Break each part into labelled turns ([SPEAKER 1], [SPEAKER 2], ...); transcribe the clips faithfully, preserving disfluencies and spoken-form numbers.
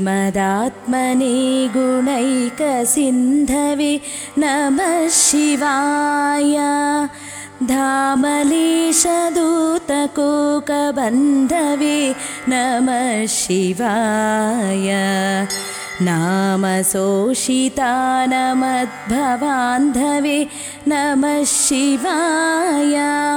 [SPEAKER 1] श्रीमदात्मने गुणैकसिन्धवे नमः शिवाय। धामलेशदूतकोकबन्धवे नमः शिवाय। नामशोषितानमद्भवान्धवे नमः शिवाय।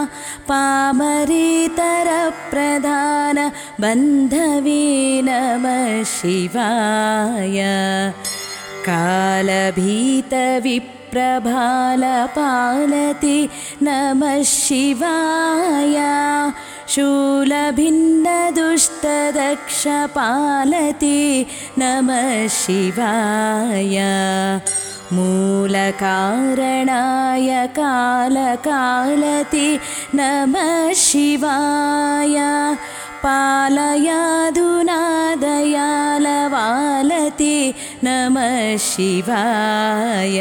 [SPEAKER 1] पामरेतरप्रधान बन्धवे नमः शिवाय। कालभीतविप्रभालपालते नमः शिवाय। शूलभिन्नदुष्टदक्षपालते नमः शिवाय। मूलकारणाय कालकालते नमः शिवाय। पालयाधुना दयालवालते नमः शिवाय।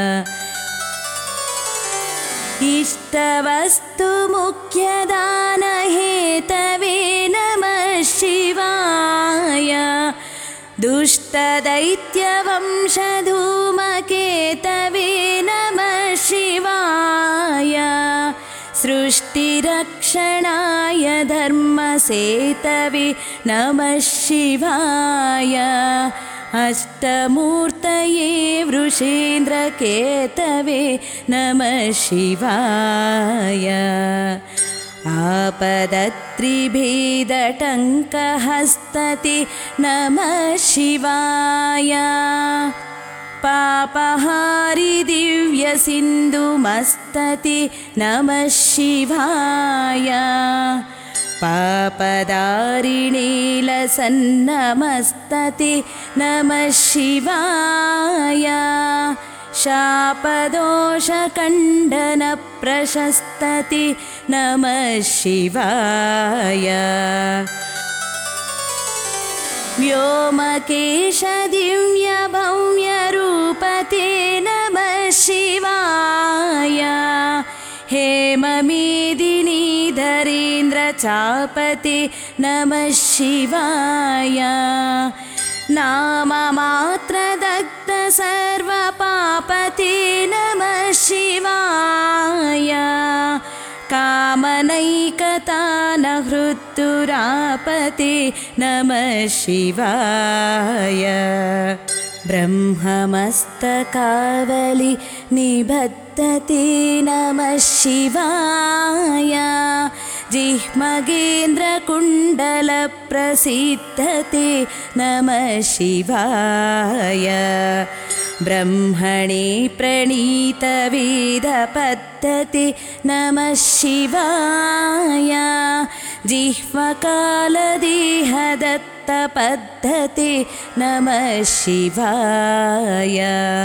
[SPEAKER 1] इष्टवस्तुमुख्यदानहेतवे नमः शिवाय। दुष्टदैत्यवंशधूमकेतवे नमः शिवाय। सृष्टिरक्षणाय धर्मसेतवे नमः शिवाय। अष्टमूर्तये वृषेन्द्रकेतवे नमः शिवाय। आपदत्रिभेदटङ्कहस्तते नमः शिवाय। पापहारि दिव्यसिन्धुमस्तते नमः शिवाय। पापदारिणीलसन्नमस्तते नमः शिवाय। शापदोषखण्डनप्रशस्तते नमः शिवाय। व्योमकेशदिव्यभव्यरूपते नमः शिवाय। हेममेदिनीधरेन्द्रचापते नमः शिवाय। नाममात्रदग्धसर्वपापते नमः शिवाय। कामनैकतानहृत्तुरापते नमः शिवाय। ब्रह्ममस्तकावलि निबद्धते नमः शिवाय। जिह्मगेन्द्रकुण्डलप्रसिद्धते नमः शिवाय। ब्रह्मणे प्रणीतवेदपद्धते नमः शिवाय। जिह्वकालदेहदत्तपद्धते नमः शिवाय।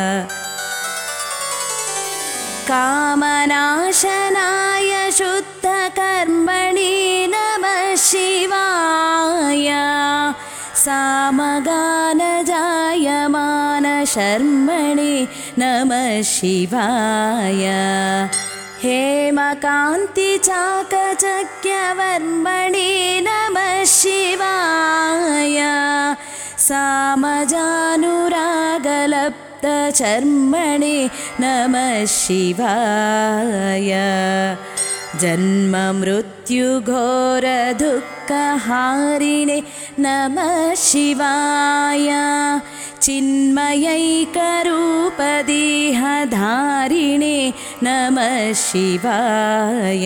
[SPEAKER 1] कामनाशनाय शुद्धकर्मणे नमः शिवाय। सामगानजायमानशर्मणे नमः शिवाय। हेमकान्तिचाकचक्यवर्मणे नमः शिवाय। सामजानुरागलब्धचर्मणे नमः शिवाय। जन्ममृत्युघोरदुःखहारिणे नमः शिवाय। चिन्मयैकरूपदेहधारिणे नमः शिवाय।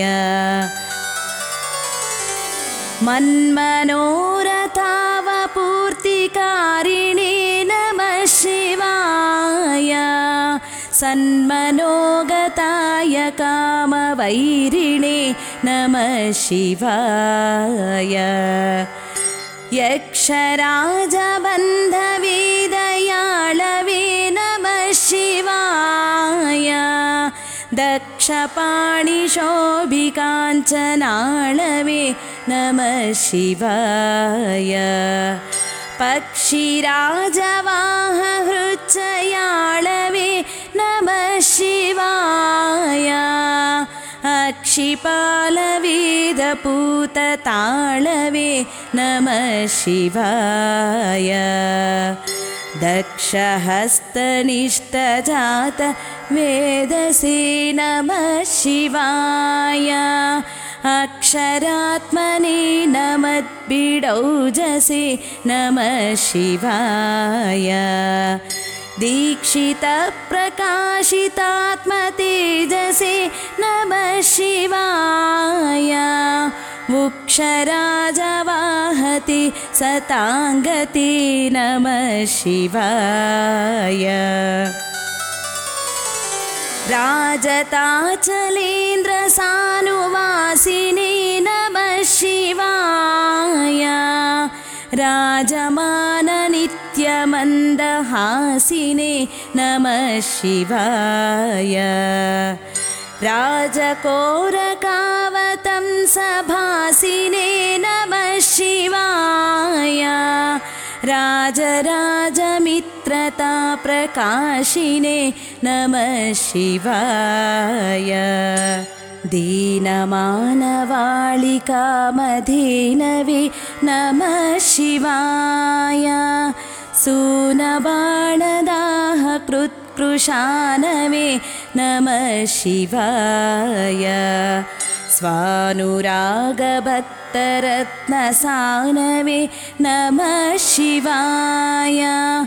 [SPEAKER 1] मन्मनोरथावपूर्तिकारिणे नमः शिवाय। सन्मनोगताय कामवैरिणे नमः शिवाय। यक्षराजबन्धवेदयाळवे नमः शिवाय। दक्षपाणिशोभिकाञ्चनाळवे नमः शिवाय। पक्षिराजवाहहृच्छयाळवे नमः शिवाय। अक्षिपालवेदपूतताळवे नमः शिवाय दक्षहस्तनिष्ठजात वेदसे नमः शिवाय अक्षरात्मने नमद्बिडौजसे नमः शिवाय दीक्षितप्रकाशितात्मतेजसे नमः शिवाय वुक्षराजवाहति सताङ्गते नमः शिवाय राजताचलेन्द्रसानुवासिने नमः शिवाय राजमाननित्यमन्दहासिने नमः शिवाय राजकोरकावतंसभासिने नमः शिवाय राजराजमित्रताप्रकाशिने नमः शिवाय दीनमानवाळिकामधेनवे नमः शिवाय सूनबाणदाहकृत्कृशानवे नमः शिवाय स्वानुरागभक्तरत्नसानवे नमः शिवाय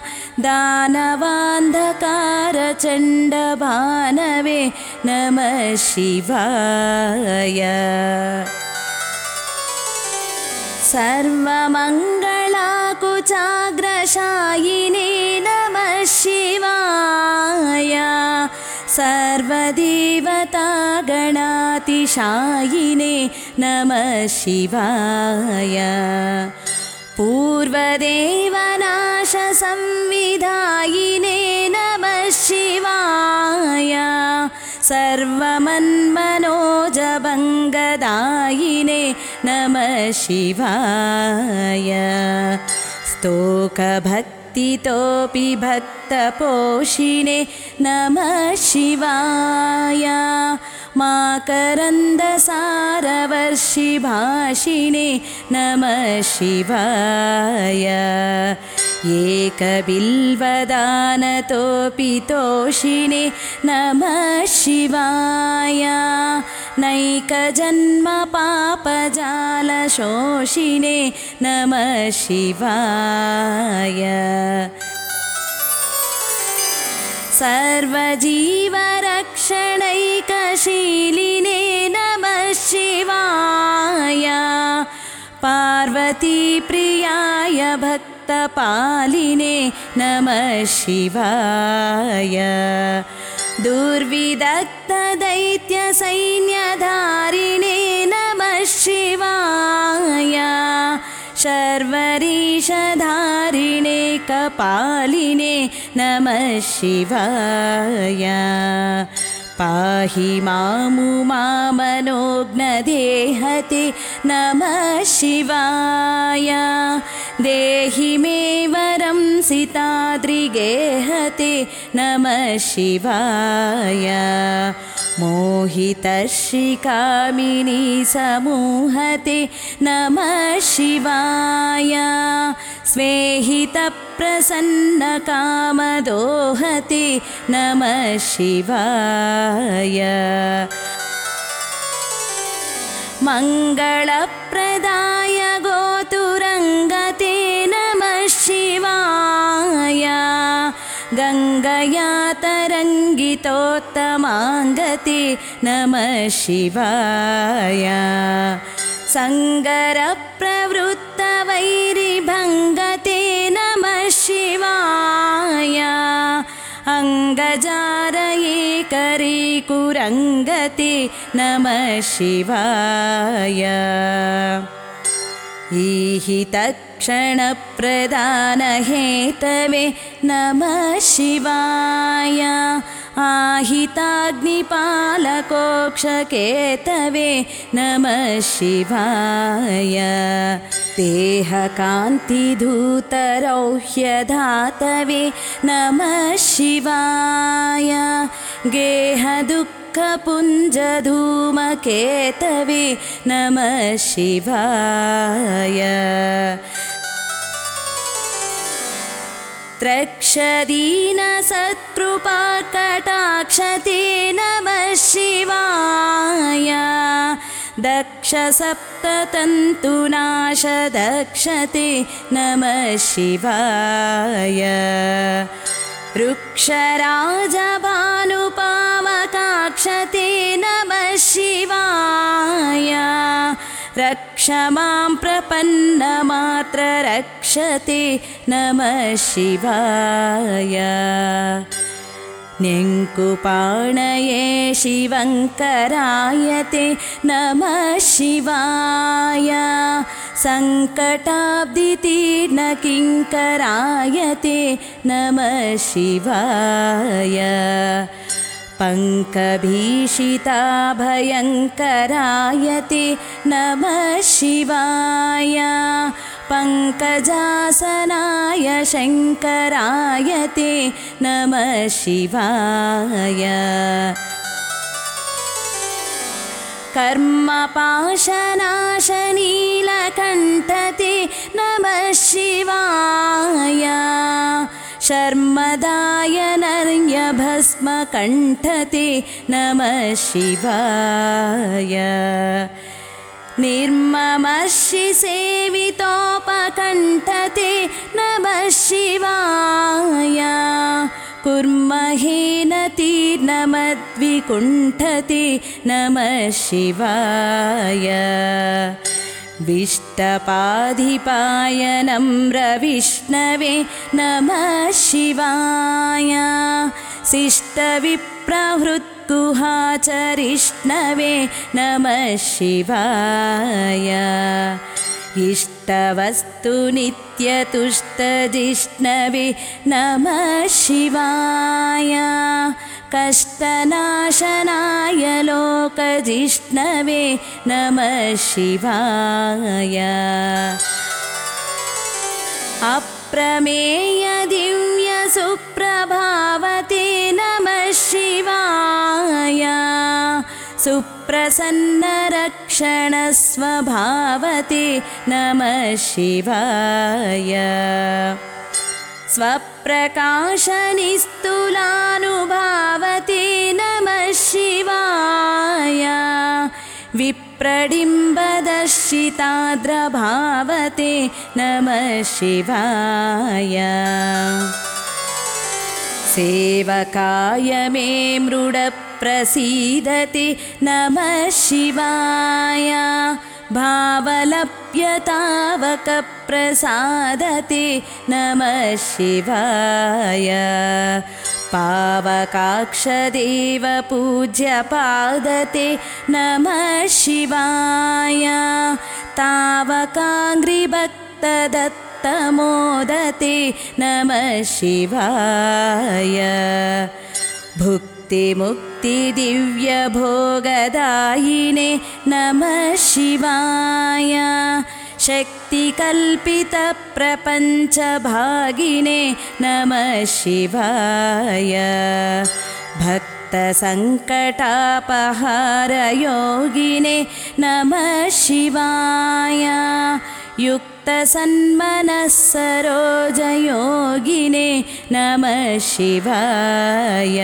[SPEAKER 1] दानवान्धकारचण्डभानवे नमः शिवाय सर्वमङ्गलाकुचाग्रशायिने नमः शिवाय सर्वदेवतागणातिशायिने नमः शिवाय पूर्वदेवनाशसंविधायिने नमः शिवाय सर्वमन्मनोजभङ्गदायिने नमः शिवाय स्तोकभक्तितोऽपि भक्तपोषिणे नमः शिवाय माकरन्दसारवर्षिभाषिणे नमः शिवाय एकबिल्वदानतोऽपि तोषिणे नमः शिवाय नैकजन्मपापजालशोषिणे नमः शिवाय सर्वजीवरक्षणैकशीलिने नमः शिवाय पार्वतीप्रियाय भक्तपालिने नमः शिवाय दुर्विदग्धदैत्यसैन्यधारिणे नमः शिवाय शर्वरीशधारिणे कपालिने नमः शिवाय पाहि मामुमामनोज्ञदेहते नमः शिवाय देहि मे वरं सिताद्रिगेहते नमः शिवाय मोहितश्रीकामिनी समूहते नमः शिवाय स्वेहितप्रसन्नकामदोहते नमः शिवाय मङ्गलप्रदाय गोतुरङ्गते नमः शिवाय गङ्गया तरङ्गितोत्तमाङ्गते नमः शिवाय सङ्गरप्रवृत्तवैरिभङ्गते नमः शिवाय अङ्गजारयेकरीकुरङ्गते नमः शिवाय ईहितक्षणप्रदानहेतवे नमः शिवाय आहिताग्निपालकोक्षकेतवे नमः शिवाय देहकान्तिधूतरौह्यधातवे नमः शिवाय गेहदुःख शङ्खपुञ्जधूमकेतवे नमः शिवाय त्रक्षदीनसत्कृपाकटाक्षते नमः शिवाय दक्षसप्ततन्तुनाशदक्षते नमः शिवाय वृक्षराजभानुपामकाक्षते नमः शिवाय रक्ष मां प्रपन्नमात्र रक्षते नमः शिवाय न्यङ्कुपाणये शिवङ्करायते नमः शिवाय सङ्कटाब्धितीर्णकिङ्करायते नमः शिवाय पङ्कभीषिताभयङ्करायते नमः शिवाय पङ्कजासनाय शङ्करायते नमः शिवाय कर्मपाशनाशनीलकण्ठते नमः शिवाय शर्मदाय नर्यभस्मकण्ठते नमः शिवाय निर्ममर्षिसेवितोपकण्ठते नमः शिवाय कुर्महेन तीर्णमद्विकुण्ठते नमः शिवाय विष्टपाधिपाय नम्रविष्णवे नमः शिवाय शिष्टविप्रहृत्कुहाचरिष्णवे नमः शिवाय इष्टवस्तुनित्यतुष्टजिष्णवे नमः शिवाय कष्टनाशनाय लोकजिष्णवे नमः शिवाय अप्रमेय दिव्य सुप्रभावते नमः शिवाय सुप्रसन्न रक्षण स्वभावते नमः शिवाय स्वप्रकाशनिस्तुलानुभावते नमः शिवाय विप्रडिम्बदर्शिताद्रभावते नमः शिवाय सेवकाय मे मृडप्रसीदते नमः शिवाय भावलप्यतावकप्रसादते नमः शिवाय पावकाक्षदेवपूज्यपादते नमः शिवाय तावकाङ्घ्रिभक्तदत्तमोदते नमः शिवाय भुक्तिमुक्तिदिव्यभोगदायिने नमः शिवाय शक्तिकल्पितप्रपञ्चभागिने नमः शिवाय भक्तसङ्कटापहारयोगिने नमः शिवाय युक्तसन्मनस्सरोजयोगिने नमः शिवाय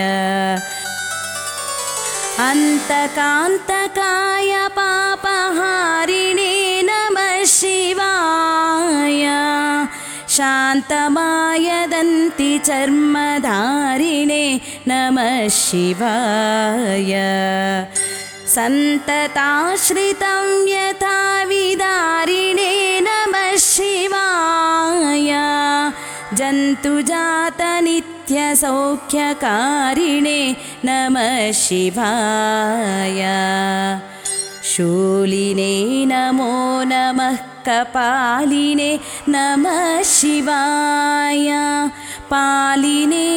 [SPEAKER 1] अन्तकान्तकाय पापहारिणे नमः शिवाय शान्तमाय दन्तिचर्मधारिणे नमः शिवाय सन्तताश्रितं यथा विदारिणे नमः शिवाय जन्तुजातनित्यसौख्यकारिणे नमः शिवाय शूलिने नमो नमः कपालिने नमः शिवाय पालिने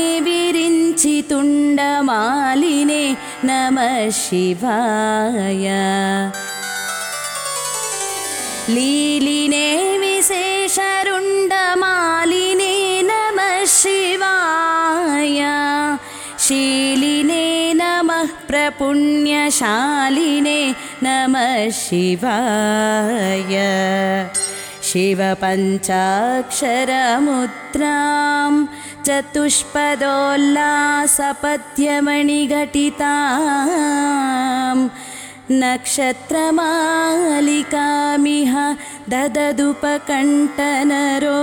[SPEAKER 1] विरिञ्चितुण्डमालिने नमः शिवाय लीलिने विशेषरुण्डमालिने नमः शिवाय शीलिने नमः प्रपुण्यशालिने नमः शिवाय शिवपञ्चाक्षरमुद्रां चतुष्पदोल्लासपद्यमणिघटितां नक्षत्रमालिकामिह दददुपकण्ठनरो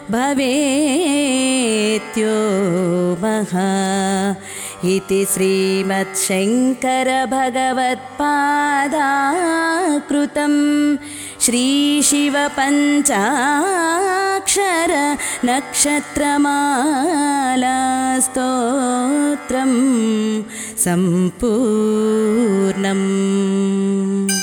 [SPEAKER 1] भवेत्यो महा इति श्रीमच्छङ्करभगवत्पादाकृतं श्रीशिवपञ्चाक्षर नक्षत्रमालास्तोत्रं सम्पूर्णम्।